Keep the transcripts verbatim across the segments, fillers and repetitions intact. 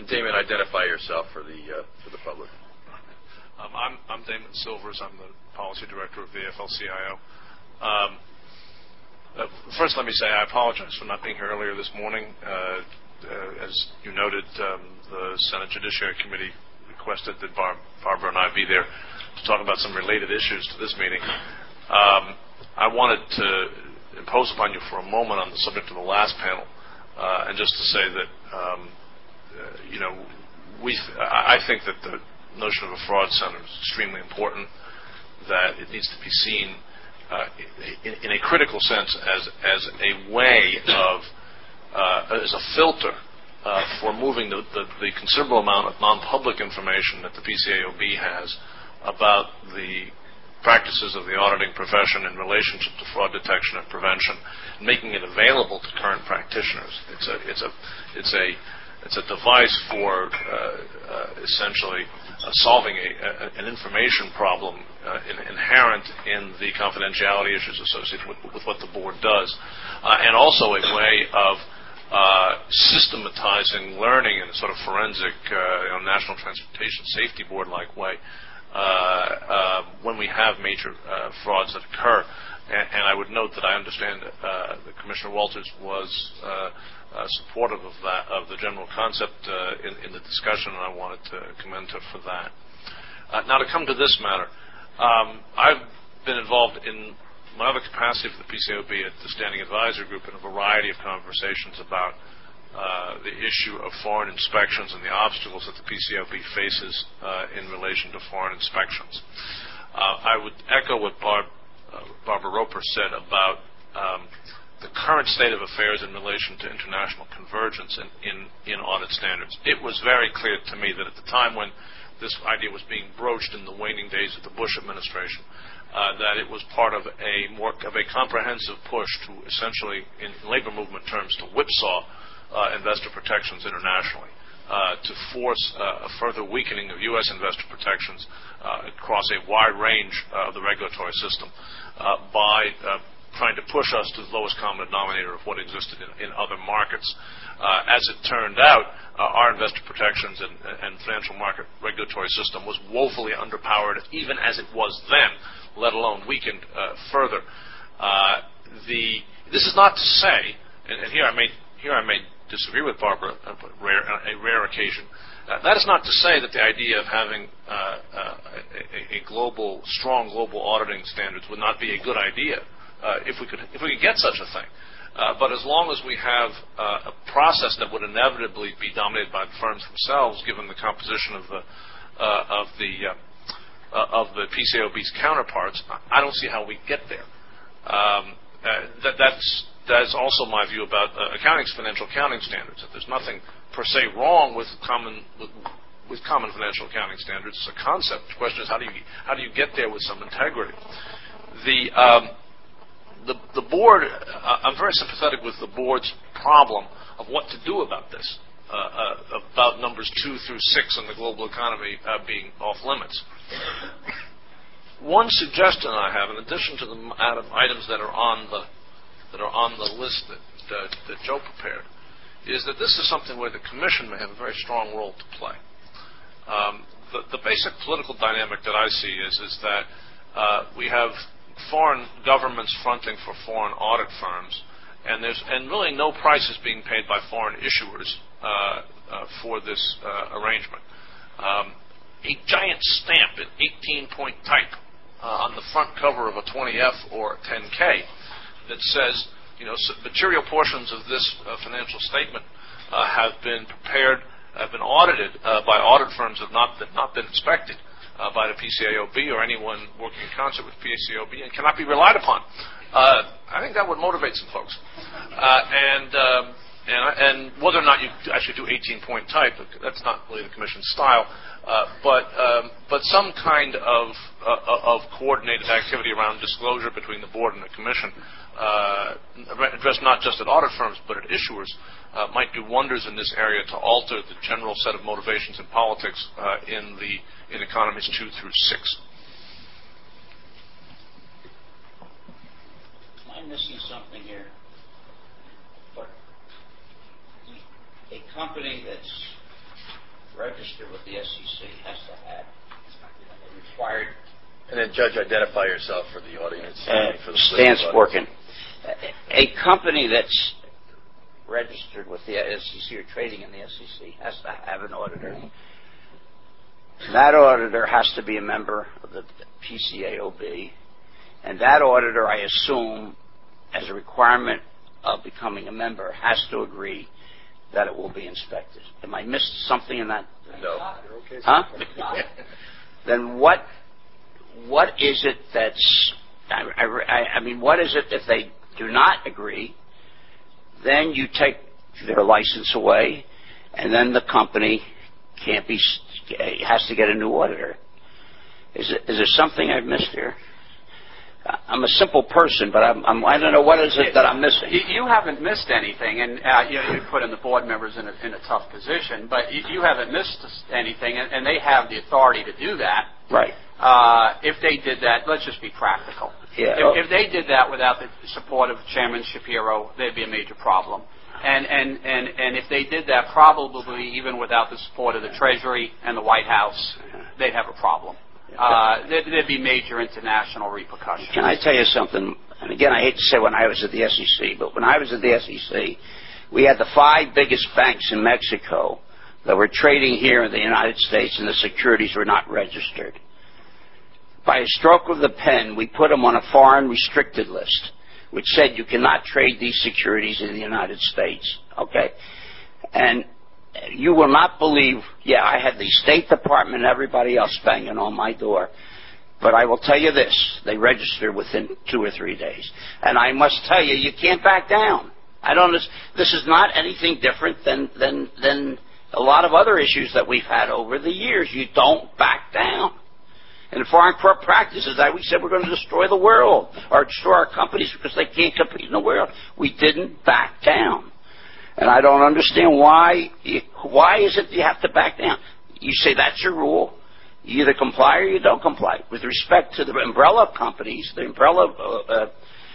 Damon, identify yourself for the uh, for the public. Um, I'm, I'm Damon Silvers. I'm the policy director of the A F L C I O. Um, uh, first, let me say I apologize for not being here earlier this morning. Uh, uh, as you noted, um, the Senate Judiciary Committee requested that Barb, Barbara and I be there to talk about some related issues to this meeting. Um, I wanted to impose upon you for a moment on the subject of the last panel, uh, and just to say that, um, uh, you know, we th- I think that the notion of a fraud center is extremely important, that it needs to be seen uh, in, in a critical sense as, as a way of, uh, as a filter uh, for moving the, the, the considerable amount of non-public information that the P C A O B has about the practices of the auditing profession in relationship to fraud detection and prevention, and making it available to current practitioners. It's a, it's a, it's a, it's a device for uh, uh, essentially uh, solving a, a, an information problem uh, in, inherent in the confidentiality issues associated with, with what the board does, uh, and also a way of uh, systematizing learning in a sort of forensic, uh, you know, National Transportation Safety Board-like way. Uh, uh, when we have major uh, frauds that occur. And, and I would note that I understand uh, that Commissioner Walters was uh, uh, supportive of that, of the general concept uh, in, in the discussion, and I wanted to commend her for that. Uh, now, to come to this matter, um, I've been involved in my other capacity for the P C A O B at the Standing Advisor Group in a variety of conversations about Uh, the issue of foreign inspections and the obstacles that the P C A O B faces uh, in relation to foreign inspections. Uh, I would echo what Barb, uh, Barbara Roper said about um, the current state of affairs in relation to international convergence in, in, in audit standards. It was very clear to me that at the time when this idea was being broached in the waning days of the Bush administration, uh, that it was part of a more of a comprehensive push to essentially, in labor movement terms, to whipsaw Uh, investor protections internationally, uh, to force uh, a further weakening of U S investor protections uh, across a wide range uh, of the regulatory system uh, by uh, trying to push us to the lowest common denominator of what existed in, in other markets. Uh, as it turned out, uh, our investor protections and, and financial market regulatory system was woefully underpowered even as it was then, let alone weakened uh, further. Uh, the, this is not to say, and, and here I may here I may disagree with Barbara on a rare, a rare occasion. Uh, that is not to say that the idea of having uh, uh, a, a global, strong global auditing standards would not be a good idea uh, if we could if we could get such a thing. Uh, but as long as we have uh, a process that would inevitably be dominated by the firms themselves, given the composition of the uh, of the uh, uh, of the P C A O B's counterparts, I don't see how we get there. Um, uh, that, that's That's also my view about uh, accounting, financial accounting standards. That there's nothing per se wrong with common with, with common financial accounting standards. It's a concept. The question is how do you how do you get there with some integrity? The um, the the board. Uh, I'm very sympathetic with the board's problem of what to do about this. Uh, uh, about numbers two through six in the global economy uh, being off limits. One suggestion I have, in addition to the items that are on the that are on the list that, that, that Joe prepared, is that this is something where the Commission may have a very strong role to play. Um, the, the basic political dynamic that I see is, is that uh, we have foreign governments fronting for foreign audit firms, and there's and really no price is being paid by foreign issuers uh, uh, for this uh, arrangement. Um, a giant stamp in eighteen-point type uh, on the front cover of a twenty F or ten K that says, you know, material portions of this uh, financial statement uh, have been prepared, have been audited uh, by audit firms that have not, that not been inspected uh, by the P C A O B or anyone working in concert with P C A O B and cannot be relied upon. Uh, I think that would motivate some folks. Uh, and, um, and and whether or not you actually do eighteen-point type, that's not really the Commission's style. Uh, but um, but some kind of uh, of coordinated activity around disclosure between the board and the Commission, uh, addressed not just at audit firms but at issuers, uh, might do wonders in this area to alter the general set of motivations in politics uh, in the in economies two through six. Am I missing something here? But a company that's registered with the S E C has to have a required. And then, Judge, identify yourself for the audience. Uh, for the Stan audience. Sporkin. A company that's registered with the S E C or trading in the S E C has to have an auditor. That auditor has to be a member of the P C A O B, and that auditor, I assume, as a requirement of becoming a member, has to agree that it will be inspected. Am I missed something in that? No. Huh? Then what? What is it that's? I, I, I mean, what is it if they do not agree? Then you take their license away, and then the company can't be has to get a new auditor. Is it, is there something I've missed here? I'm a simple person, but I'm, I'm, I don't know what is it that I'm missing. You, you haven't missed anything, and uh, you know, you put in the board members in a, in a tough position, but you, you haven't missed anything, and, and they have the authority to do that. Right. Uh, if they did that, let's just be practical. Yeah. If, if they did that without the support of Chairman Shapiro, there'd be a major problem. And, and, and, and if they did that, probably even without the support of the Treasury and the White House, they'd have a problem. Uh, there'd, there'd be major international repercussions. Can I tell you something? And again, I hate to say when I was at the S E C, but when I was at the S E C, we had the five biggest banks in Mexico that were trading here in the United States, and the securities were not registered. By a stroke of the pen, we put them on a foreign restricted list, which said you cannot trade these securities in the United States. Okay? And you will not believe, yeah, I had the State Department and everybody else banging on my door. But I will tell you this, they registered within two or three days. And I must tell you, you can't back down. I don't, this is not anything different than, than, than a lot of other issues that we've had over the years. You don't back down. And foreign corrupt practices, that we said we're going to destroy the world or destroy our companies because they can't compete in the world. We didn't back down. And I don't understand why. Why is it you have to back down? You say that's your rule. You either comply or you don't comply. With respect to the umbrella companies, the umbrella, uh, uh,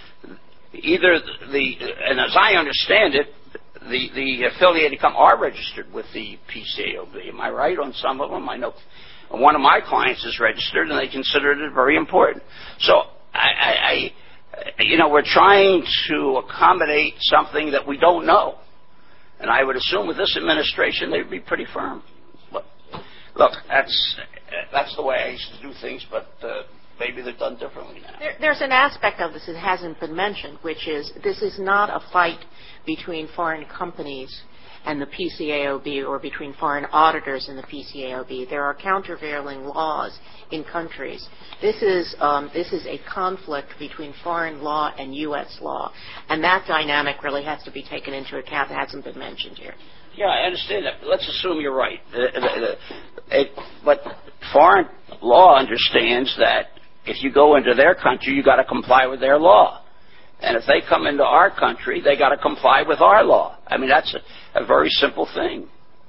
either the, and as I understand it, the, the affiliated companies are registered with the P C A O B. Am I right on some of them? I know one of my clients is registered, and they considered it very important. So, I, I, I you know, we're trying to accommodate something that we don't know. And I would assume with this administration, they'd be pretty firm. But, look, that's that's the way I used to do things, but uh, maybe they're done differently now. There, there's an aspect of this that hasn't been mentioned, which is this is not a fight between foreign companies and the P C A O B or between foreign auditors and the P C A O B. There are countervailing laws in countries. This is um, this is a conflict between foreign law and U S law, and that dynamic really has to be taken into account. It hasn't been mentioned here. Yeah, I understand that. Let's assume you're right. Uh, uh, it, but foreign law understands that if you go into their country, you got to comply with their law. And if they come into our country, they got to comply with our law. I mean, that's a, a very simple thing.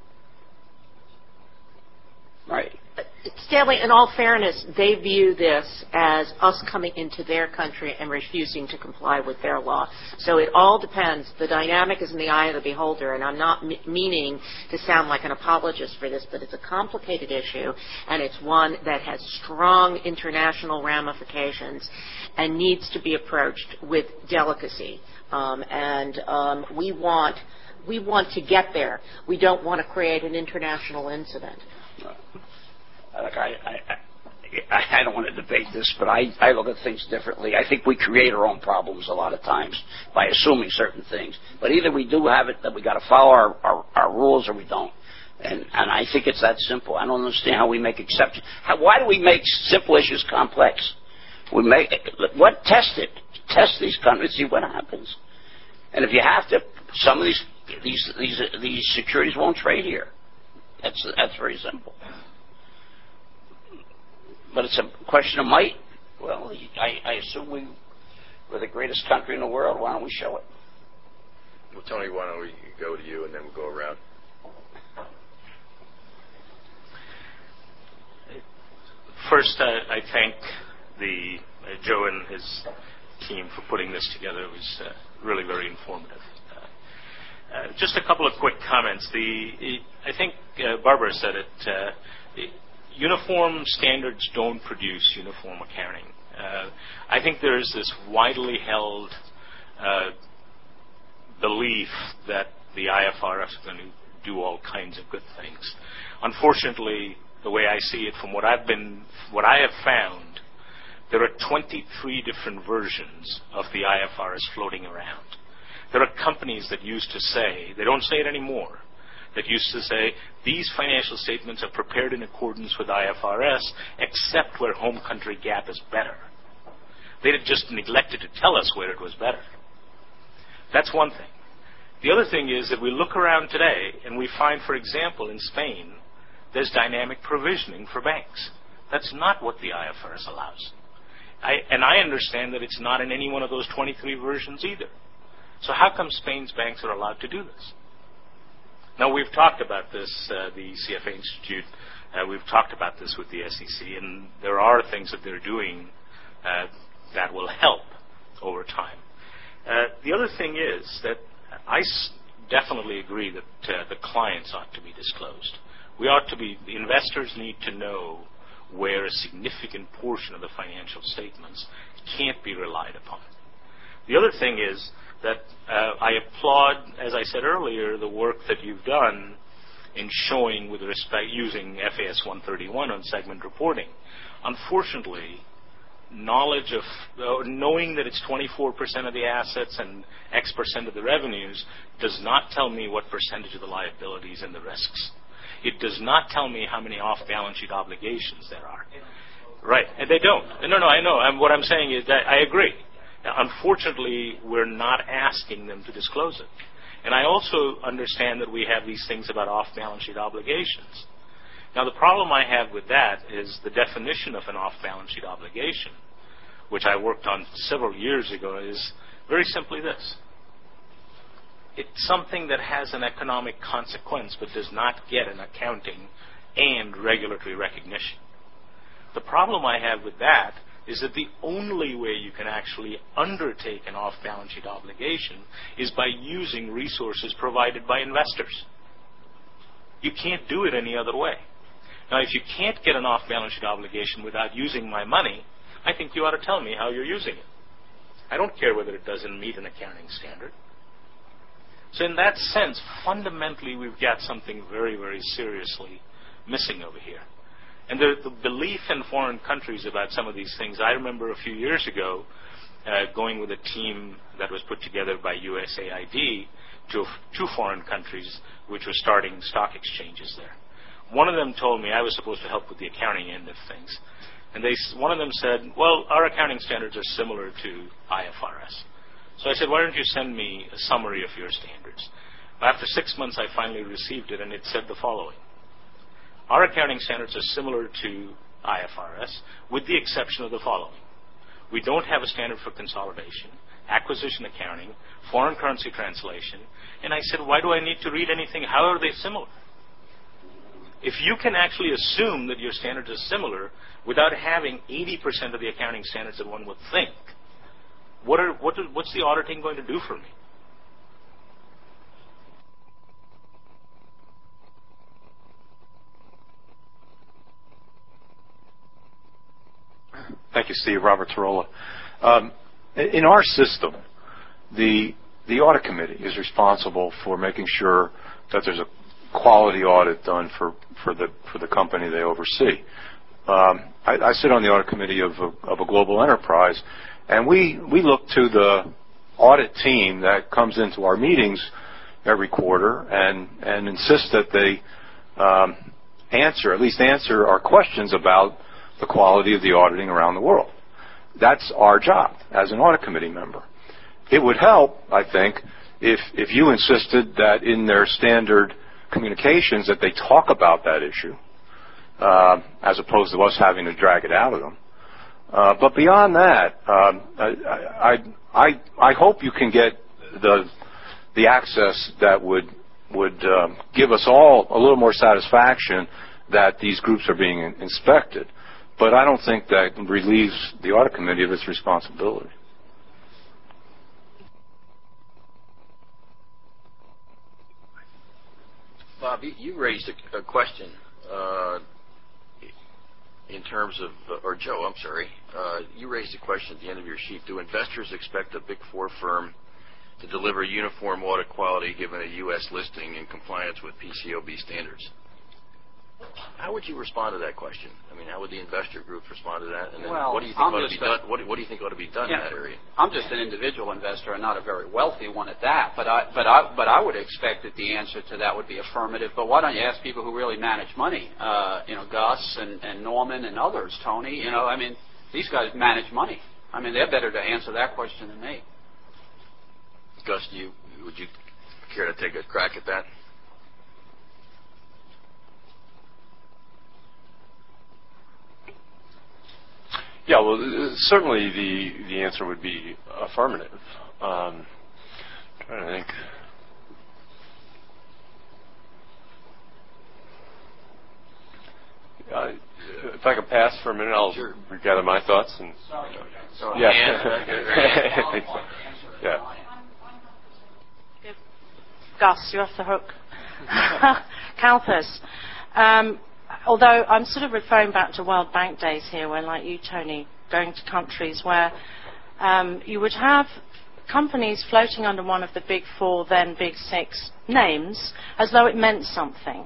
Right. Stanley, in all fairness, they view this as us coming into their country and refusing to comply with their law. So it all depends. The dynamic is in the eye of the beholder, and I'm not m- meaning to sound like an apologist for this, but it's a complicated issue, and it's one that has strong international ramifications and needs to be approached with delicacy. Um, and um, we want we want to get there. We don't want to create an international incident. Look, I, I, I don't want to debate this, but I, I look at things differently. I think we create our own problems a lot of times by assuming certain things. But either we do have it that we got to follow our, our, our rules, or we don't. And, and I think it's that simple. I don't understand how we make exceptions. How, why do we make simple issues complex? We make what test it, test these countries, see what happens. And if you have to, some of these these these these securities won't trade here. That's that's very simple. But it's a question of might. Well, I, I assume we, we're the greatest country in the world. Why don't we show it? Well, Tony, why don't we go to you and then we'll go around. First, uh, I thank the uh, Joe and his team for putting this together. It was uh, really very informative. Uh, Uh, just a couple of quick comments. The I think uh, Barbara said it. Uh, uniform standards don't produce uniform accounting. Uh, I think there's this widely held uh, belief that the I F R S is going to do all kinds of good things. Unfortunately, the way I see it, from what I've been, what I have found, there are twenty-three different versions of the I F R S floating around. There are companies that used to say, they don't say it anymore, that used to say, these financial statements are prepared in accordance with I F R S, except where home country GAAP is better. They had just neglected to tell us where it was better. That's one thing. The other thing is that we look around today and we find, for example, in Spain, there's dynamic provisioning for banks. That's not what the I F R S allows. I, and I understand that it's not in any one of those twenty-three versions either. So how come Spain's banks are allowed to do this? Now, we've talked about this, uh, the C F A Institute, uh, we've talked about this with the S E C, and there are things that they're doing uh, that will help over time. Uh, the other thing is that I s- definitely agree that uh, the clients ought to be disclosed. We ought to be, the investors need to know where a significant portion of the financial statements can't be relied upon. The other thing is that uh, I applaud, as I said earlier, the work that you've done in showing with respect using F A S one thirty-one on segment reporting. Unfortunately, knowledge of uh, knowing that it's twenty-four percent of the assets and X percent of the revenues does not tell me what percentage of the liabilities and the risks. It does not tell me how many off-balance sheet obligations there are. Right, and they don't. No, no, I know. And what I'm saying is that I agree. Now, unfortunately, we're not asking them to disclose it. And I also understand that we have these things about off-balance sheet obligations. Now, the problem I have with that is the definition of an off-balance sheet obligation, which I worked on several years ago, is very simply this. It's something that has an economic consequence but does not get an accounting and regulatory recognition. The problem I have with that is that the only way you can actually undertake an off-balance sheet obligation is by using resources provided by investors. You can't do it any other way. Now, if you can't get an off-balance sheet obligation without using my money, I think you ought to tell me how you're using it. I don't care whether it doesn't meet an accounting standard. So in that sense, fundamentally, we've got something very, very seriously missing over here. And the, the belief in foreign countries about some of these things, I remember a few years ago uh, going with a team that was put together by U S A I D to two foreign countries which were starting stock exchanges there. One of them told me, I was supposed to help with the accounting end of things, and they, one of them said, well, our accounting standards are similar to I F R S. So I said, why don't you send me a summary of your standards? After six months, I finally received it, and it said the following. Our accounting standards are similar to I F R S, with the exception of the following. We don't have a standard for consolidation, acquisition accounting, foreign currency translation. And I said, why do I need to read anything? How are they similar? If you can actually assume that your standards are similar without having eighty percent of the accounting standards that one would think, what are, what are, what's the auditing going to do for me? Thank you, Steve. Robert Tarola. Um, in our system, the the audit committee is responsible for making sure that there's a quality audit done for, for the for the company they oversee. Um, I, I sit on the audit committee of a, of a global enterprise, and we we look to the audit team that comes into our meetings every quarter and and insist that they um, answer, at least answer our questions about the quality of the auditing around the world. That's our job as an audit committee member. It would help, I think, if if you insisted that in their standard communications that they talk about that issue, uh, as opposed to us having to drag it out of them. Uh, but beyond that, um, I, I I I hope you can get the the access that would would um, give us all a little more satisfaction that these groups are being in, inspected. But I don't think that relieves the audit committee of its responsibility. Bob, you, you raised a, a question uh, in terms of, uh, or Joe, I'm sorry, uh, you raised a question at the end of your sheet. Do investors expect a Big Four firm to deliver uniform audit quality given a U S listing in compliance with P C O B standards? How would you respond to that question? I mean, how would the investor group respond to that? And then well, what do you think I'm ought to be a, done? What, what do you think ought to be done yeah, in that area? I'm just an individual investor and not a very wealthy one at that. But I, but I, but I would expect that the answer to that would be affirmative. But why don't you ask people who really manage money? Uh, you know, Gus and, and Norman and others, Tony. You know, I mean, these guys manage money. I mean, they're better to answer that question than me. Gus, do you, would you care to take a crack at that? Yeah, well, uh, certainly the the answer would be affirmative. Um, I'm trying to think. Uh, if I could pass for a minute, I'll sure. gather my thoughts. And Sorry. Sorry. yeah, And, I think so. Yeah. Gus, you're off the hook. Calthus. Um, although I'm sort of referring back to World Bank days here, when, like you, Tony, going to countries where um, you would have companies floating under one of the big four, then big six names, as though it meant something.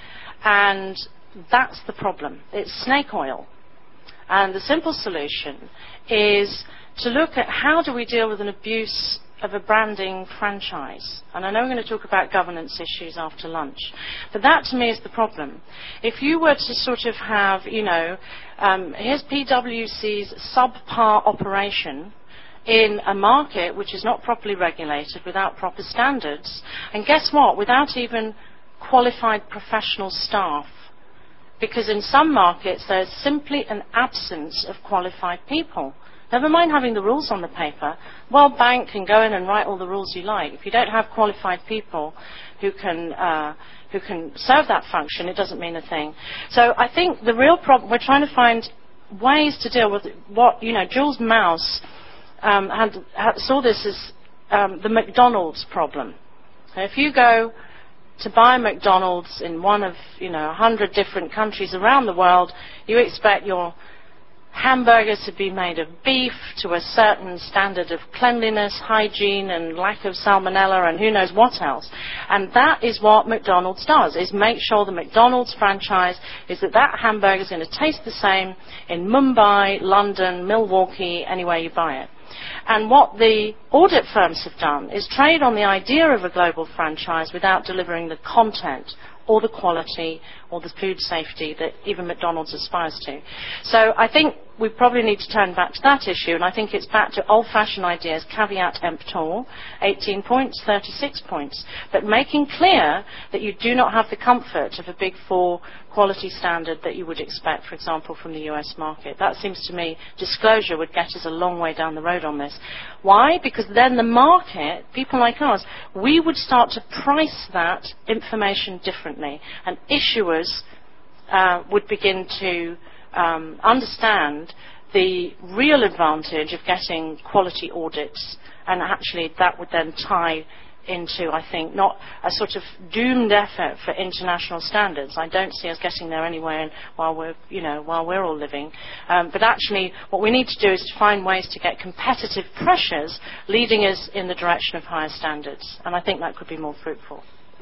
And that's the problem. It's snake oil. And the simple solution is to look at how do we deal with an abuse of a branding franchise. And I know we're going to talk about governance issues after lunch. But that, to me, is the problem. If you were to sort of have, you know, um, here's P W C's subpar operation in a market which is not properly regulated, without proper standards, and guess what? Without even qualified professional staff. Because in some markets, there's simply an absence of qualified people. Never mind having the rules on the paper. World Bank can go in and write all the rules you like. If you don't have qualified people who can uh, who can serve that function, it doesn't mean a thing. So I think the real problem, we're trying to find ways to deal with what, you know, Jules Mouse um, had, had, saw this as um, the McDonald's problem. If you go to buy McDonald's in one of, you know, a hundred different countries around the world, you expect your hamburgers to be made of beef to a certain standard of cleanliness, hygiene, and lack of salmonella, and who knows what else. And that is what McDonald's does, is make sure the McDonald's franchise is that that hamburger is going to taste the same in Mumbai, London, Milwaukee, anywhere you buy it. And what the audit firms have done is trade on the idea of a global franchise without delivering the content or the quality or the food safety that even McDonald's aspires to. So I think we probably need to turn back to that issue, and I think it's back to old-fashioned ideas, caveat emptor, eighteen points, thirty-six points, but making clear that you do not have the comfort of a big four quality standard that you would expect, for example, from the U S market. That seems to me, disclosure would get us a long way down the road on this. Why? Because then the market, people like us, we would start to price that information differently, and issuers uh, would begin to um, understand the real advantage of getting quality audits, and actually that would then tie into, I think, not a sort of doomed effort for international standards. I don't see us getting there anywhere while we're, you know, while we're all living. Um, but actually, what we need to do is to find ways to get competitive pressures leading us in the direction of higher standards. And I think that could be more fruitful.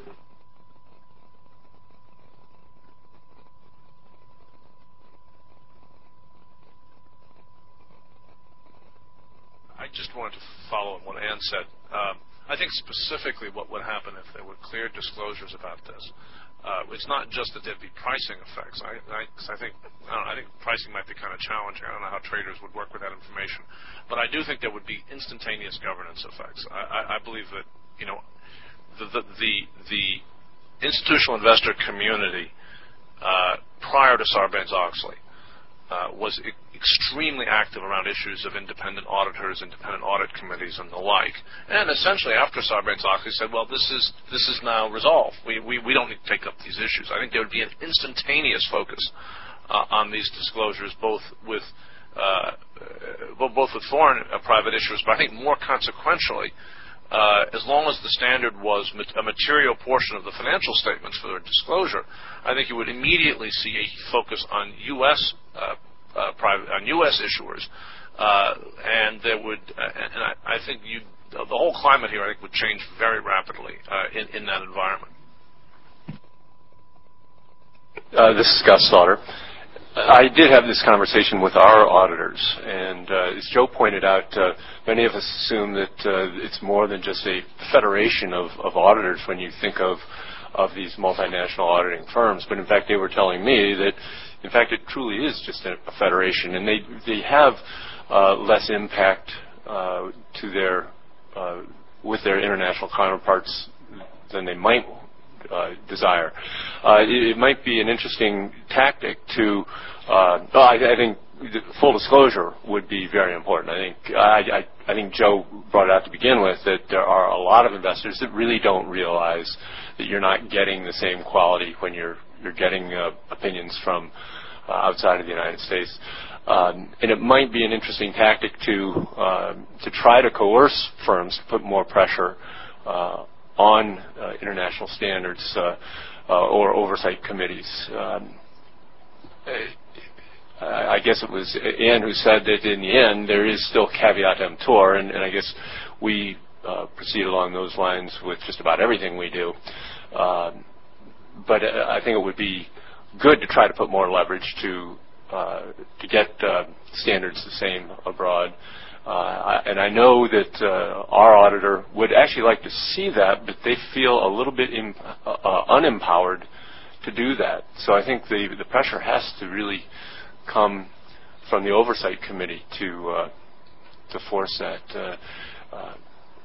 I just wanted to follow on what Ann said. Um, I think specifically what would happen if there were clear disclosures about this. Uh, it's not just that there'd be pricing effects. I, I, I think I, don't know, I think pricing might be kind of challenging. I don't know how traders would work with that information, but I do think there would be instantaneous governance effects. I, I, I believe that, you know, the the the, the institutional investor community uh, prior to Sarbanes-Oxley uh, was e- extremely active around issues of independent auditors, independent audit committees, and the like. And essentially, after Sarbanes-Oxley said, "Well, this is this is now resolved. We we, we don't need to take up these issues." I think there would be an instantaneous focus uh, on these disclosures, both with uh, both with foreign uh, private issuers, but I think more consequentially Uh, as long as the standard was mat- a material portion of the financial statements for their disclosure, I think you would immediately see a focus on U S uh, uh, private on U S issuers, uh, and there would, uh, and I, I think you the whole climate here I think would change very rapidly uh, in, in that environment. Uh, this is Gus Slaughter. I did have this conversation with our auditors, and uh, as Joe pointed out, uh, many of us assume that uh, it's more than just a federation of, of auditors when you think of of these multinational auditing firms. But in fact, they were telling me that, in fact, it truly is just a, a federation, and they they have uh, less impact uh, to their uh, with their international counterparts than they might Uh, desire. Uh, it, it might be an interesting tactic to. Uh, well, I, I think full disclosure would be very important. I think I, I, I think Joe brought it out to begin with that there are a lot of investors that really don't realize that you're not getting the same quality when you're you're getting uh, opinions from uh, outside of the United States. Um, and it might be an interesting tactic to uh, to try to coerce firms to put more pressure Uh, on uh, international standards uh, uh, or oversight committees. Um, I, I guess it was Ann who said that in the end there is still caveat emptor, and, and I guess we uh, proceed along those lines with just about everything we do. Um, but I think it would be good to try to put more leverage to uh, to get uh, standards the same abroad. Uh, and I know that uh, our auditor would actually like to see that, but they feel a little bit in, uh, unempowered to do that. So I think the the pressure has to really come from the oversight committee to uh, to force that. Uh, uh,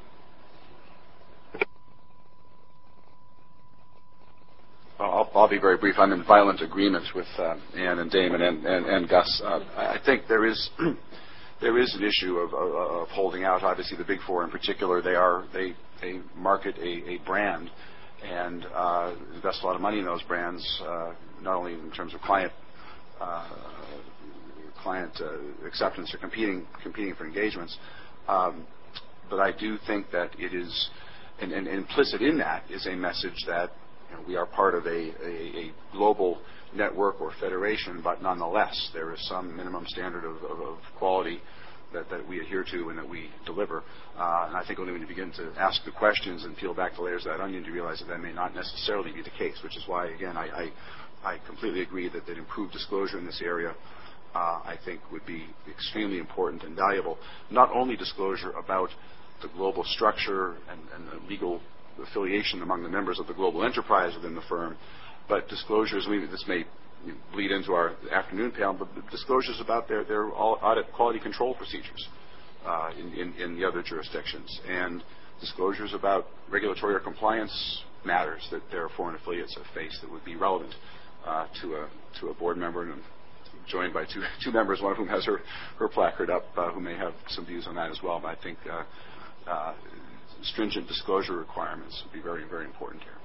I'll, I'll be very brief. I'm in violent agreement with uh, Ann and Damon and, and, and Gus. Uh, I think there is. There is an issue of, of, of holding out. Obviously, the Big Four in particular, they are they they market a, a brand and uh, invest a lot of money in those brands, uh, not only in terms of client uh, client uh, acceptance or competing competing for engagements, um, but I do think that it is, and, and implicit in that is a message that you know, we are part of a, a, a global network or federation, but nonetheless there is some minimum standard of, of, of quality that, that we adhere to and that we deliver. Uh, and I think only when you begin to ask the questions and peel back the layers of that onion to realize that that may not necessarily be the case, which is why, again, I, I, I completely agree that, that improved disclosure in this area uh, I think would be extremely important and valuable. Not only disclosure about the global structure and, and the legal affiliation among the members of the global enterprise within the firm, but disclosures, I mean, this may bleed into our afternoon panel, but disclosures about their, their audit quality control procedures uh, in, in, in the other jurisdictions, and disclosures about regulatory or compliance matters that their foreign affiliates have faced that would be relevant uh, to a to a board member, and I'm joined by two two members, one of whom has her, her placard up, uh, who may have some views on that as well. But I think uh, uh, stringent disclosure requirements would be very, very important here.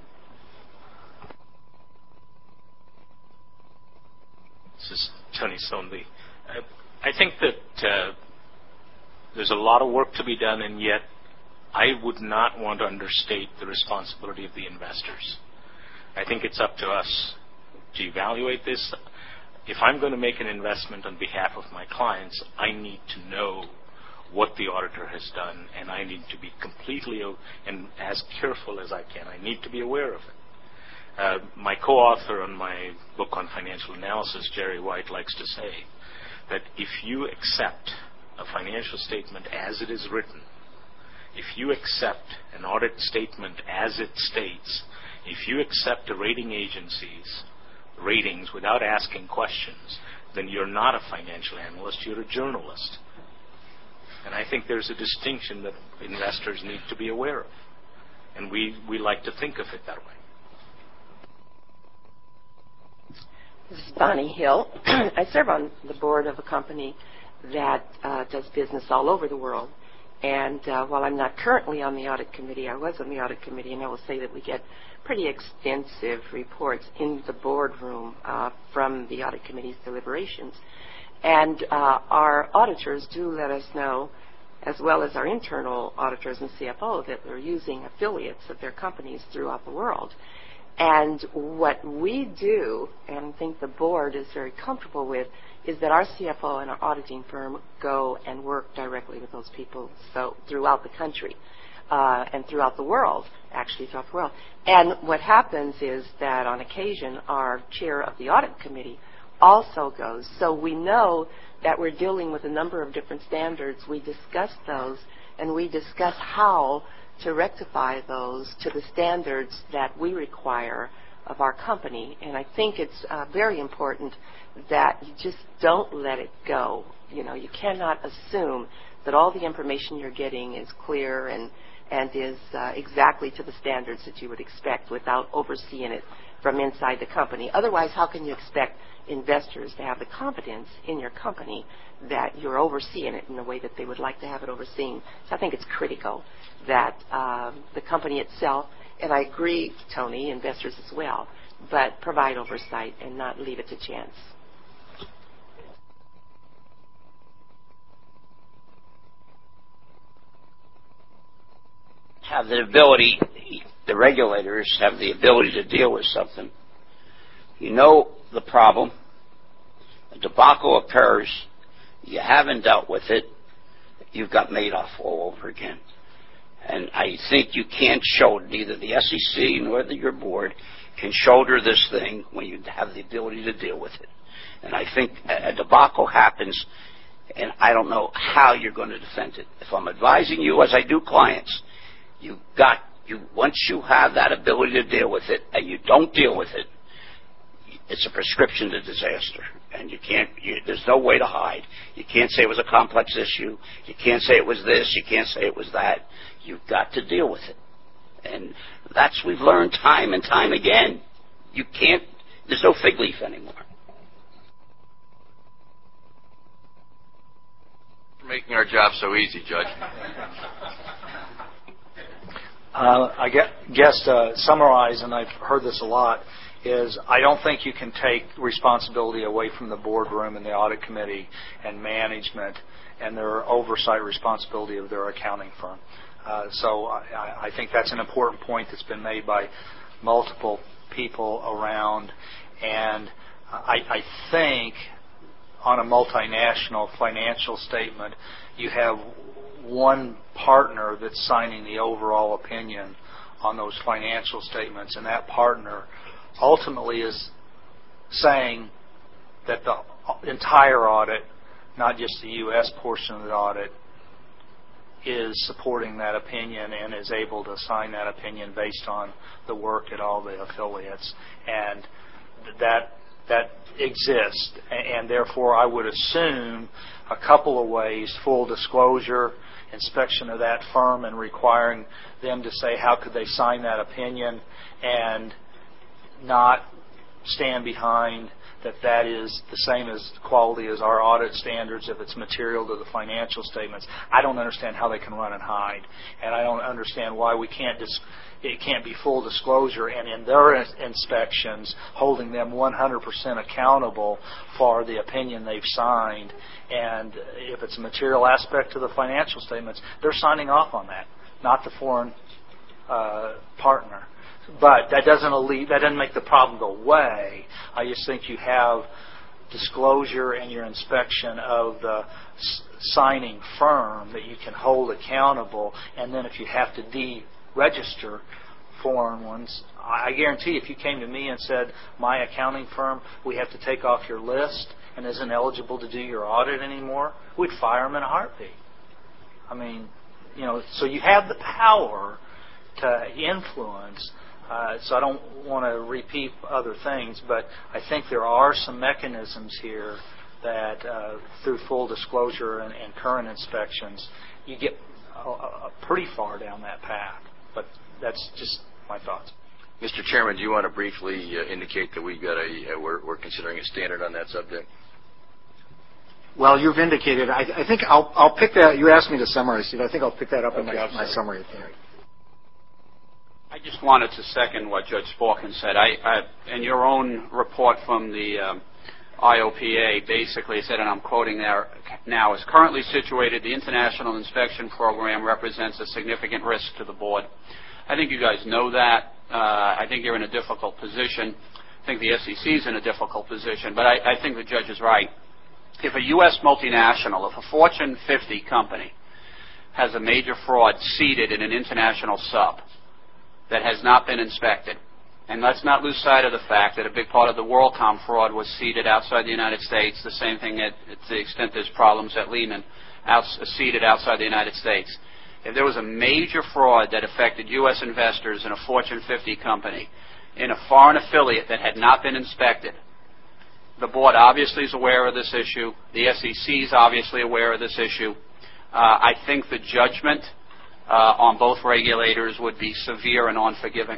This is Tony Sonley. Uh, I think that uh, there's a lot of work to be done, and yet I would not want to understate the responsibility of the investors. I think it's up to us to evaluate this. If I'm going to make an investment on behalf of my clients, I need to know what the auditor has done, and I need to be completely and as careful as I can. I need to be aware of it. Uh, my co-author on my book on financial analysis, Jerry White, likes to say that if you accept a financial statement as it is written, if you accept an audit statement as it states, if you accept a rating agency's ratings without asking questions, then you're not a financial analyst, you're a journalist. And I think there's a distinction that investors need to be aware of. And we, we like to think of it that way. This is Bonnie Hill. I serve on the board of a company that uh, does business all over the world. And uh, while I'm not currently on the audit committee, I was on the audit committee, and I will say that we get pretty extensive reports in the boardroom uh, from the audit committee's deliberations. And uh, our auditors do let us know as well as our internal auditors and C F O, that are using affiliates of their companies throughout the world. And what we do, and I think the board is very comfortable with, is that our C F O and our auditing firm go and work directly with those people so throughout the country uh, and throughout the world, actually throughout the world. And what happens is that on occasion our chair of the audit committee also goes. So we know that we're dealing with a number of different standards. We discuss those, and we discuss how to rectify those to the standards that we require of our company. And I think it's uh, very important that you just don't let it go. You know, you cannot assume that all the information you're getting is clear and, and is uh, exactly to the standards that you would expect without overseeing it from inside the company. Otherwise, how can you expect investors to have the confidence in your company that you're overseeing it in the way that they would like to have it overseen? So I think it's critical that um, the company itself, and I agree, Tony, investors as well, but provide oversight and not leave it to chance. Have the ability, the regulators have the ability to deal with something. You know the problem. A debacle occurs. You haven't dealt with it. You've got Madoff all over again. And I think you can't shoulder, neither the S E C nor the, your board can shoulder this thing when you have the ability to deal with it. And I think a, a debacle happens, and I don't know how you're going to defend it. If I'm advising you, as I do clients, you've got, you, once you have that ability to deal with it and you don't deal with it, it's a prescription to disaster. And you can't, you, there's no way to hide. You can't say it was a complex issue. You can't say it was this. You can't say it was that. You've got to deal with it. And that's, we've learned time and time again. You can't, there's no fig leaf anymore. For making our job so easy, Judge. Uh, I guess uh, summarize, and I've heard this a lot, is I don't think you can take responsibility away from the boardroom and the audit committee and management and their oversight responsibility of their accounting firm. Uh, so I, I think that's an important point that's been made by multiple people around. And I, I think on a multinational financial statement, you have one partner that's signing the overall opinion on those financial statements, and that partner ultimately is saying that the entire audit, not just the U S portion of the audit, is supporting that opinion and is able to sign that opinion based on the work at all the affiliates. And that that exists, and therefore I would assume a couple of ways: full disclosure, inspection of that firm, and requiring them to say how could they sign that opinion, and not stand behind that that is the same as quality as our audit standards if it's material to the financial statements. I don't understand how they can run and hide, and I don't understand why we can't dis- it can't be full disclosure, and in their inspections holding them one hundred percent accountable for the opinion they've signed. And if it's a material aspect to the financial statements, they're signing off on that, not the foreign uh, partner. But that doesn't alleviate, that doesn't make the problem go away. I just think you have disclosure and your inspection of the s- signing firm that you can hold accountable, and then if you have to deregister foreign ones, I guarantee if you came to me and said, my accounting firm, we have to take off your list and isn't eligible to do your audit anymore, we'd fire them in a heartbeat. I mean, you know, so you have the power to influence. Uh, so I don't want to repeat other things, but I think there are some mechanisms here that uh, through full disclosure and, and current inspections, you get a, a pretty far down that path. But that's just my thoughts. Mister Chairman, do you want to briefly uh, indicate that we've got a uh, we're, we're considering a standard on that subject? Well, you've indicated. I, I think I'll, I'll pick that. You asked me to summarize, Steve. I think I'll pick that up okay, in my, my summary at the end. I just wanted to second what Judge Sporkin said. I, I, in your own report from the um, I O P A basically said, and I'm quoting there now, "As currently situated, the international inspection program represents a significant risk to the board." I think you guys know that. Uh, I think you're in a difficult position. I think the S E C is in a difficult position. But I, I think the judge is right. If a U S multinational, if a Fortune fifty company has a major fraud seeded in an international sub that has not been inspected, and let's not lose sight of the fact that a big part of the WorldCom fraud was seeded outside the United States, the same thing at, to the extent there's problems at Lehman, out, seeded outside the United States. If there was a major fraud that affected U S investors in a Fortune fifty company, in a foreign affiliate that had not been inspected, the board obviously is aware of this issue. The S E C is obviously aware of this issue. Uh, I think the judgment uh, on both regulators would be severe and unforgiving.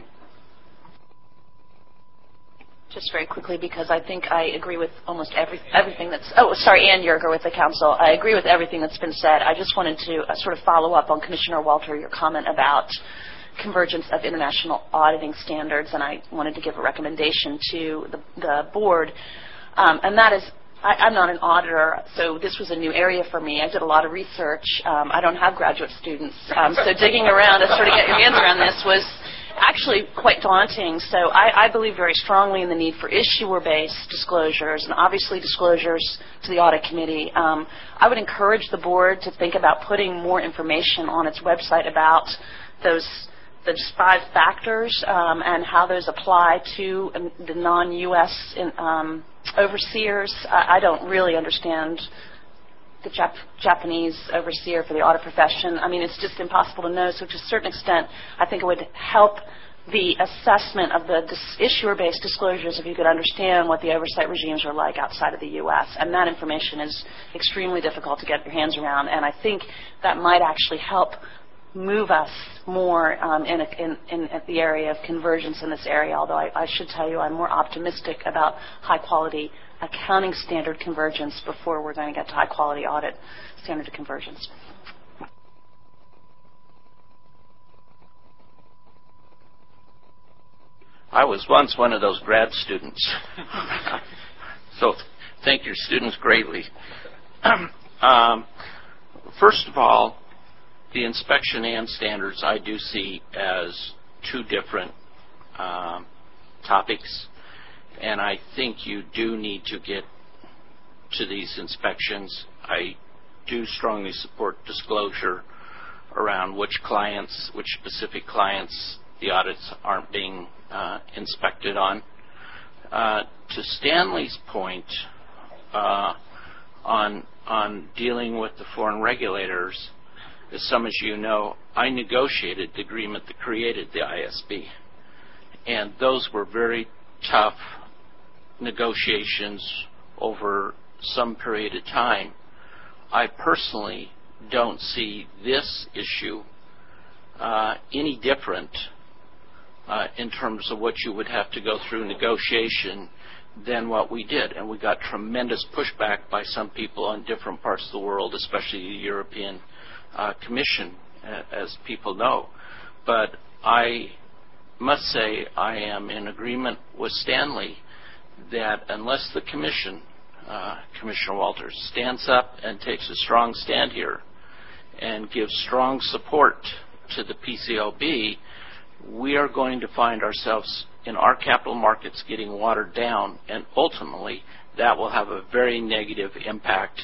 Just very quickly, because I think I agree with almost every, everything that's, oh, sorry, Ann Yerger with the Council. I agree with everything that's been said. I just wanted to uh, sort of follow up on Commissioner Walter, your comment about convergence of international auditing standards, and I wanted to give a recommendation to the, the board, um, and that is, I, I'm not an auditor, so this was a new area for me. I did a lot of research. Um, I don't have graduate students, um, so digging around to sort of get your hands around this was actually quite daunting. So I, I believe very strongly in the need for issuer-based disclosures and obviously disclosures to the audit committee. Um, I would encourage the board to think about putting more information on its website about those those five factors um, and how those apply to um, the non-U S in, um, overseers. I, I don't really understand the Jap- Japanese overseer for the audit profession. I mean, it's just impossible to know. So to a certain extent, I think it would help the assessment of the dis- issuer-based disclosures if you could understand what the oversight regimes are like outside of the U S. And that information is extremely difficult to get your hands around. And I think that might actually help move us more um, in, a, in, in the area of convergence in this area, although I, I should tell you I'm more optimistic about high-quality accounting standard convergence before we're going to get to high-quality audit standard convergence. I was once one of those grad students. So thank your students greatly. um, first of all, the inspection and standards I do see as two different um, topics, and I think you do need to get to these inspections. I do strongly support disclosure around which clients, which specific clients the audits aren't being uh, inspected on. Uh, to Stanley's point uh, on on dealing with the foreign regulators, as some of you know, I negotiated the agreement that created the I S B. And those were very tough negotiations over some period of time. I personally don't see this issue uh, any different uh, in terms of what you would have to go through negotiation than what we did. And we got tremendous pushback by some people in different parts of the world, especially the European Uh, commission, uh, as people know. But I must say I am in agreement with Stanley that unless the commission, uh, Commissioner Walters, stands up and takes a strong stand here and gives strong support to the P C L B, we are going to find ourselves in our capital markets getting watered down, and ultimately that will have a very negative impact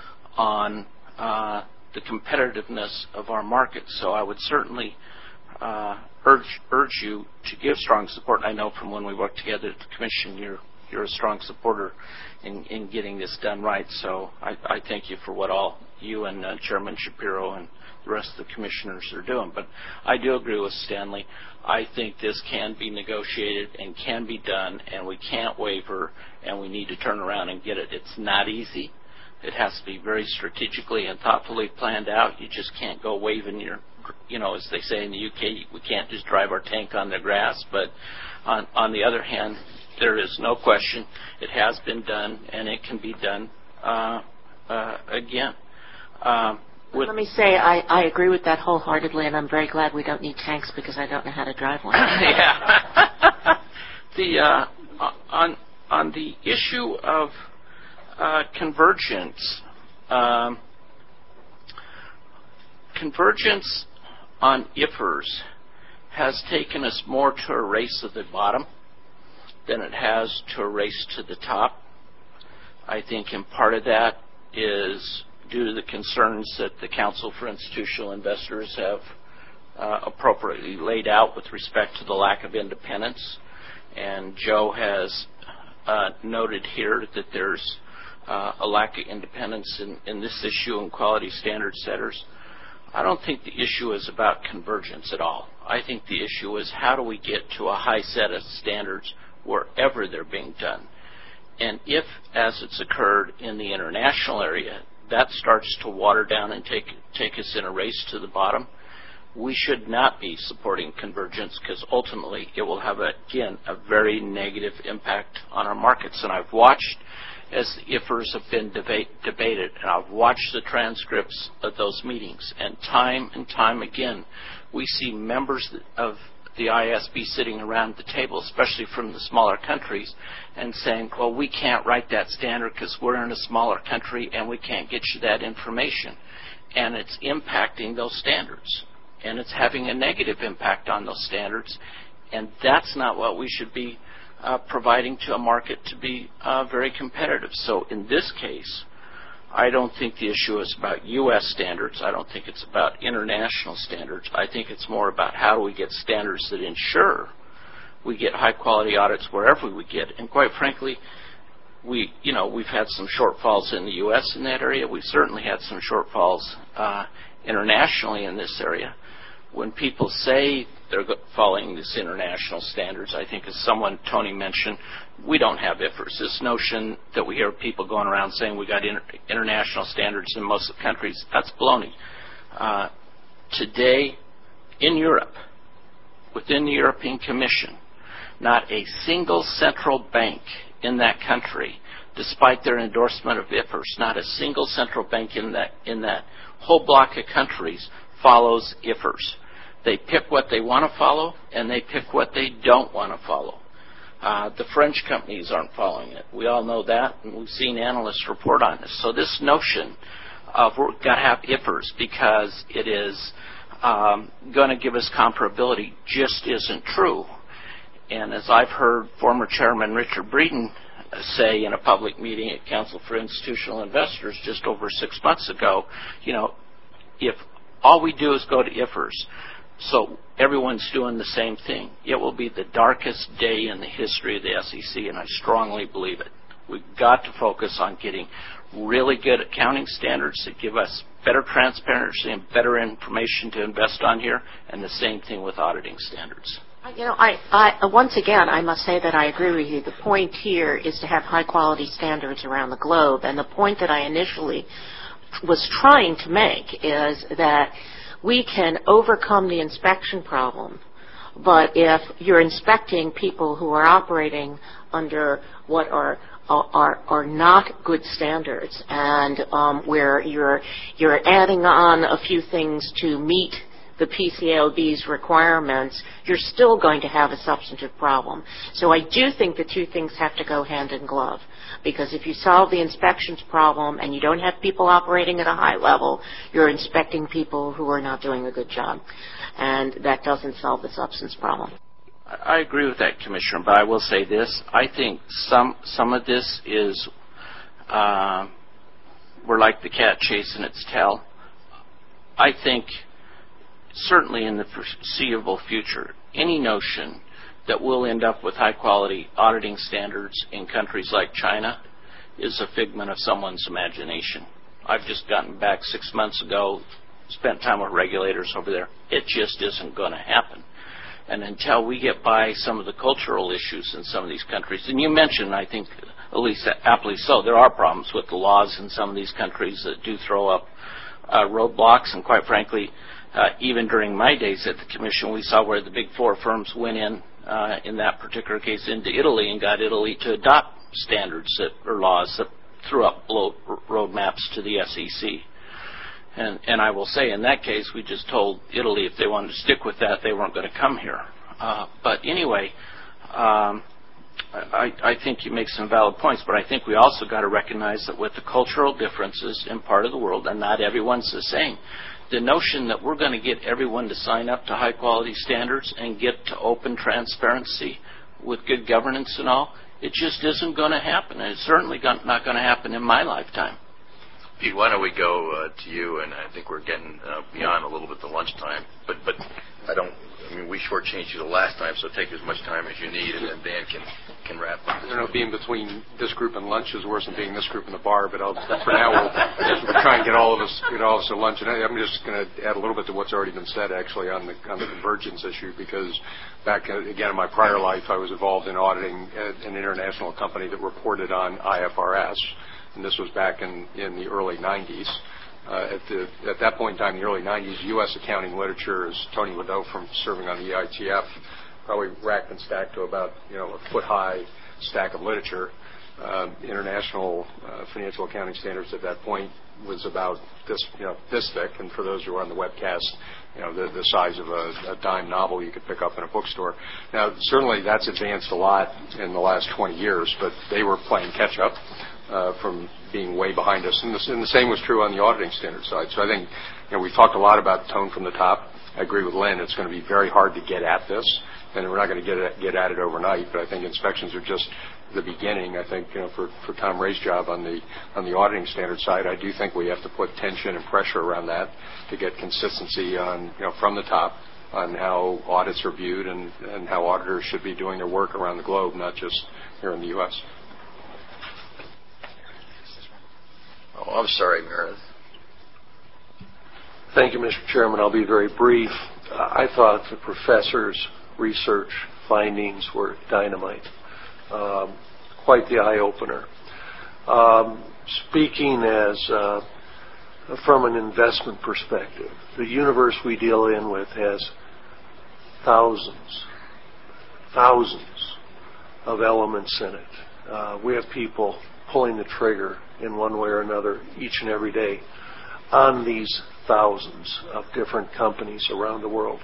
on uh, the competitiveness of our market. So I would certainly uh, urge urge you to give strong support. I know from when we worked together at the Commission, you're you're a strong supporter in, in getting this done right. So I, I thank you for what all you and uh, Chairman Shapiro and the rest of the commissioners are doing. But I do agree with Stanley. I think this can be negotiated and can be done, and we can't waver, and we need to turn around and get it. It's not easy. It has to be very strategically and thoughtfully planned out. You just can't go waving your, you know, as they say in the U K, we can't just drive our tank on the grass. But on, on the other hand, there is no question it has been done, and it can be done uh, uh, again. Um, With Let me say I, I agree with that wholeheartedly, and I'm very glad we don't need tanks because I don't know how to drive one. Yeah. the uh, on on the issue of uh, convergence. Um, convergence on I F Rs has taken us more to a race at the bottom than it has to a race to the top. I think in part of that is due to the concerns that the Council for Institutional Investors have uh, appropriately laid out with respect to the lack of independence. And Joe has uh, noted here that there's uh, a lack of independence in, in this issue in quality standard setters. I don't think the issue is about convergence at all. I think the issue is how do we get to a high set of standards wherever they're being done. And if, as it's occurred in the international area, that starts to water down and take, take us in a race to the bottom, we should not be supporting convergence because ultimately it will have, a, again, a very negative impact on our markets. And I've watched as the I F Rs have been debate, debated, and I've watched the transcripts of those meetings, and time and time again, we see members of the I S B sitting around the table, especially from the smaller countries, and saying, well, we can't write that standard because we're in a smaller country and we can't get you that information. And it's impacting those standards. And it's having a negative impact on those standards. And that's not what we should be uh, providing to a market to be uh, very competitive. So in this case, I don't think the issue is about U S standards. I don't think it's about international standards. I think it's more about how do we get standards that ensure we get high-quality audits wherever we get. And quite frankly, we, you know, we've had some shortfalls in the U S in that area. We've certainly had some shortfalls uh, internationally in this area. When people say they're following these international standards, I think as someone, Tony mentioned, we don't have I F Rs. This notion that we hear people going around saying we got inter international standards in most of the countries, that's baloney. Uh, today, in Europe, within the European Commission, not a single central bank in that country, despite their endorsement of I F Rs, not a single central bank in that, in that whole block of countries follows I F Rs. They pick what they want to follow, and they pick what they don't want to follow. Uh, the French companies aren't following it. We all know that, and we've seen analysts report on this. So this notion of we've got to have I F Rs because it is um, going to give us comparability just isn't true. And as I've heard former Chairman Richard Breeden say in a public meeting at Council for Institutional Investors just over six months ago, you know, if all we do is go to I F Rs, so everyone's doing the same thing, it will be the darkest day in the history of the S E C, and I strongly believe it. We've got to focus on getting really good accounting standards that give us better transparency and better information to invest on here, and the same thing with auditing standards. You know, I, I, once again, I must say that I agree with you. The point here is to have high-quality standards around the globe, and the point that I initially was trying to make is that we can overcome the inspection problem, but if you're inspecting people who are operating under what are are are not good standards, and um, where you're you're adding on a few things to meet the P C A O B's requirements, you're still going to have a substantive problem. So I do think the two things have to go hand in glove. Because if you solve the inspections problem and you don't have people operating at a high level, you're inspecting people who are not doing a good job. And that doesn't solve the substance problem. I agree with that, Commissioner, but I will say this. I think some some of this is, uh, we're like the cat chasing its tail. I think certainly in the foreseeable future, any notion that we'll end up with high-quality auditing standards in countries like China is a figment of someone's imagination. I've just gotten back six months ago, spent time with regulators over there. It just isn't going to happen. And until we get by some of the cultural issues in some of these countries, and you mentioned, I think, at least aptly so, there are problems with the laws in some of these countries that do throw up uh, roadblocks, and quite frankly, uh, even during my days at the Commission, we saw where the big four firms went in Uh, in that particular case, into Italy and got Italy to adopt standards that, or laws that threw up roadmaps to the S E C. And, and I will say, in that case, we just told Italy if they wanted to stick with that, they weren't going to come here. Uh, but anyway, um, I, I think you make some valid points, but I think we also got to recognize that with the cultural differences in part of the world, and not everyone's the same, the notion that we're going to get everyone to sign up to high-quality standards and get to open transparency with good governance and all, it just isn't going to happen. And it's certainly not going to happen in my lifetime. Pete, why don't we go uh, to you? And I think we're getting uh, beyond a little bit the lunchtime, but but I don't. I mean, we shortchanged you the last time, so take as much time as you need, and then Dan can can wrap up. I don't know, being between this group and lunch is worse than being this group in the bar, but I'll, for now we'll, we'll try and get all of us get all of us to lunch. And I, I'm just going to add a little bit to what's already been said, actually, on the on the convergence issue, because back uh, again in my prior life, I was involved in auditing an international company that reported on I F R S. And this was back in, in the early nineties. Uh, at, the, at that point in time, in the early nineties, U S accounting literature, as Tony would know from serving on the E I T F, probably racked and stacked to about you know a foot-high stack of literature. Uh, international uh, financial accounting standards at that point was about this you know this thick, and for those who are on the webcast, you know the, the size of a, a dime novel you could pick up in a bookstore. Now, certainly that's advanced a lot in the last twenty years, but they were playing catch-up. Uh, from being way behind us. And the, and the same was true on the auditing standard side. So I think, you know, we've talked a lot about tone from the top. I agree with Lynn. It's going to be very hard to get at this, and we're not going to get at, get at it overnight. But I think inspections are just the beginning. I think, you know, for, for Tom Ray's job on the on the auditing standard side, I do think we have to put tension and pressure around that to get consistency on, you know, from the top on how audits are viewed and, and how auditors should be doing their work around the globe, not just here in the U S Oh, I'm sorry, Meredith. Thank you, Mister Chairman. I'll be very brief. Uh, I thought the professor's research findings were dynamite. Um, quite the eye-opener. Um, speaking as uh, from an investment perspective, the universe we deal in with has thousands, thousands of elements in it. Uh, we have people pulling the trigger in one way or another each and every day on these thousands of different companies around the world.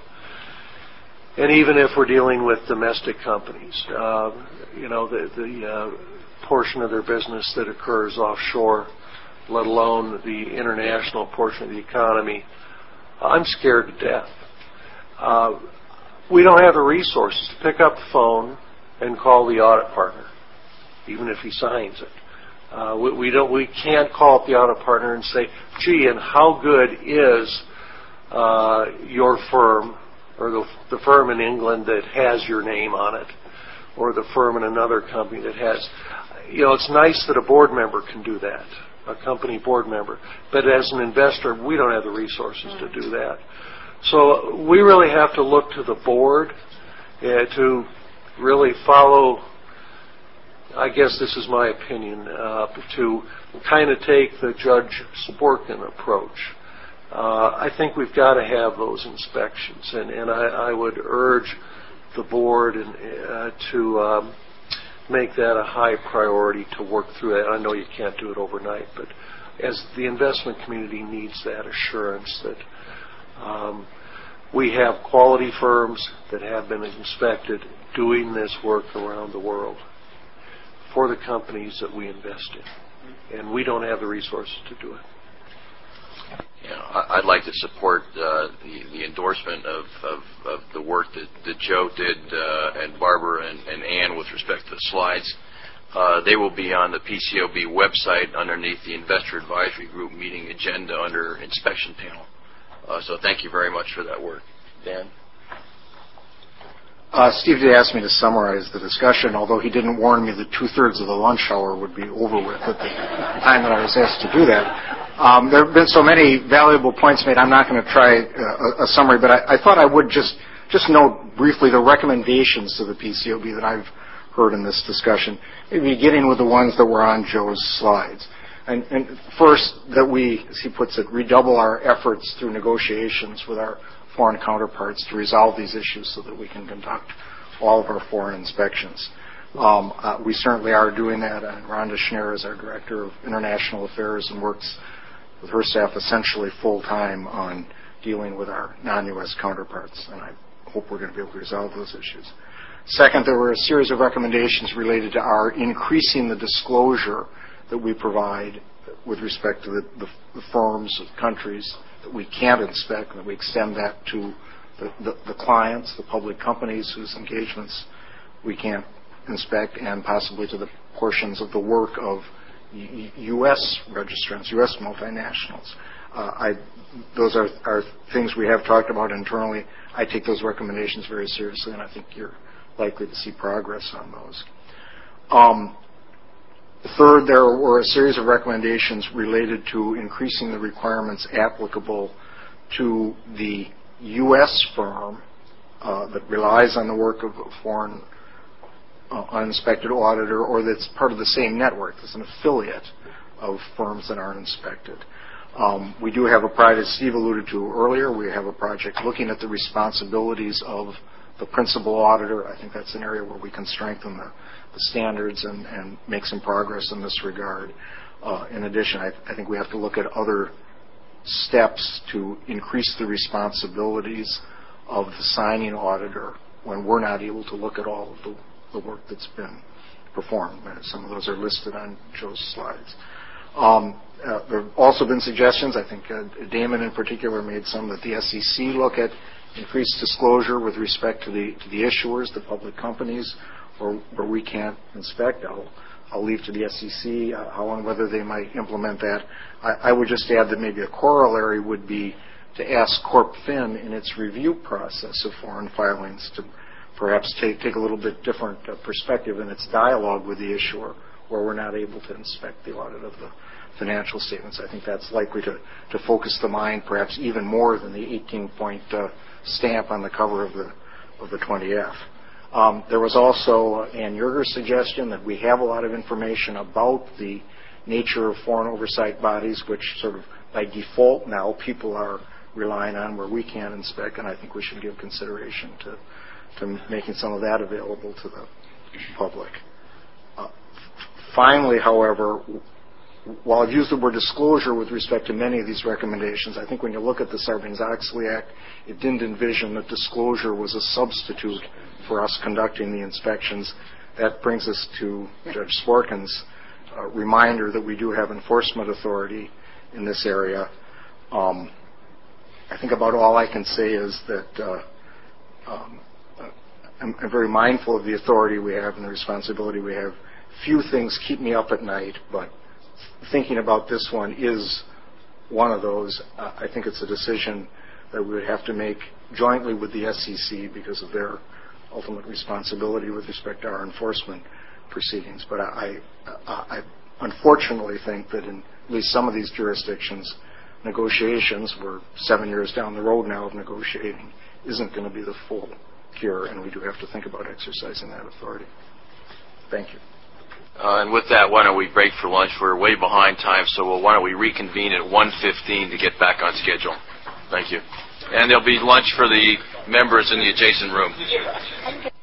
And even if we're dealing with domestic companies, uh, you know, the, the uh, portion of their business that occurs offshore, let alone the international portion of the economy, I'm scared to death. Uh, we don't have the resources to pick up the phone and call the audit partner, even if he signs it. Uh, we, we don't. We can't call up the audit partner and say, "Gee, and how good is uh, your firm, or the, the firm in England that has your name on it, or the firm in another company that has." You know, it's nice that a board member can do that, a company board member. But as an investor, we don't have the resources to do that. So we really have to look to the board uh, to really follow. I guess this is my opinion, uh, to kind of take the Judge Sporkin approach. Uh, I think we've got to have those inspections, and, and I, I would urge the board and, uh, to um, make that a high priority to work through that. I know you can't do it overnight, but as the investment community needs that assurance that um, we have quality firms that have been inspected doing this work around the world for the companies that we invest in, and we don't have the resources to do it. You know, I'd like to support uh, the, the endorsement of, of, of the work that, that Joe did uh, and Barbara and, and Ann with respect to the slides. Uh, they will be on the P C O B website underneath the Investor Advisory Group meeting agenda under Inspection Panel. Uh, so thank you very much for that work. Dan? Uh, Steve did ask me to summarize the discussion, although he didn't warn me that two-thirds of the lunch hour would be over with at the time that I was asked to do that. Um, there have been so many valuable points made, I'm not going to try uh, a, a summary, but I, I thought I would just, just note briefly the recommendations to the P C O B that I've heard in this discussion, maybe beginning with the ones that were on Joe's slides. And, and first, that we, as he puts it, redouble our efforts through negotiations with our foreign counterparts to resolve these issues so that we can conduct all of our foreign inspections. Um, uh, we certainly are doing that, and Rhonda Schneer is our Director of International Affairs and works with her staff essentially full-time on dealing with our non-U S counterparts, and I hope we're going to be able to resolve those issues. Second, there were a series of recommendations related to our increasing the disclosure that we provide with respect to the, the, the firms, countries that we can't inspect, and that we extend that to the, the, the clients, the public companies whose engagements we can't inspect, and possibly to the portions of the work of U S registrants, U S multinationals. Uh, I, those are, are things we have talked about internally. I take those recommendations very seriously, and I think you're likely to see progress on those. Um, third, there were a series of recommendations related to increasing the requirements applicable to the U S firm uh, that relies on the work of a foreign uh, uninspected auditor, or that's part of the same network, that's an affiliate of firms that aren't inspected. Um, we do have a project, as Steve alluded to earlier, we have a project looking at the responsibilities of the principal auditor. I think that's an area where we can strengthen the, the standards and, and make some progress in this regard. Uh, in addition, I, I think we have to look at other steps to increase the responsibilities of the signing auditor when we're not able to look at all of the, the work that's been performed. Some of those are listed on Joe's slides. Um, uh, there have also been suggestions, I think uh, Damon in particular made some, that the S E C look at increased disclosure with respect to the to the issuers, the public companies, or where we can't inspect. I'll, I'll leave to the S E C uh, how and whether they might implement that. I, I would just add that maybe a corollary would be to ask CorpFin in its review process of foreign filings to perhaps take, take a little bit different uh, perspective in its dialogue with the issuer, where we're not able to inspect the audit of the financial statements. I think that's likely to, to focus the mind perhaps even more than the eighteen-point uh, stamp on the cover of the of the twenty F. Um, there was also uh, Ann Yerger's suggestion that we have a lot of information about the nature of foreign oversight bodies, which sort of by default now people are relying on where we can't inspect, and I think we should give consideration to, to making some of that available to the public. Uh, finally, however, while I've used the word disclosure with respect to many of these recommendations, I think when you look at the Sarbanes-Oxley Act, it didn't envision that disclosure was a substitute for us conducting the inspections. That brings us to Judge Sporkin's uh, reminder that we do have enforcement authority in this area. Um, I think about all I can say is that uh, um, I'm, I'm very mindful of the authority we have and the responsibility we have. Few things keep me up at night, but thinking about this one is one of those. Uh, I think it's a decision that we would have to make jointly with the S E C because of their ultimate responsibility with respect to our enforcement proceedings. But I, I, I unfortunately think that in at least some of these jurisdictions, negotiations, we're seven years down the road now of negotiating, isn't going to be the full cure, and we do have to think about exercising that authority. Thank you. Uh, and with that, why don't we break for lunch? We're way behind time, so we'll, why don't we reconvene at one fifteen to get back on schedule. Thank you. And there'll be lunch for the members in the adjacent room.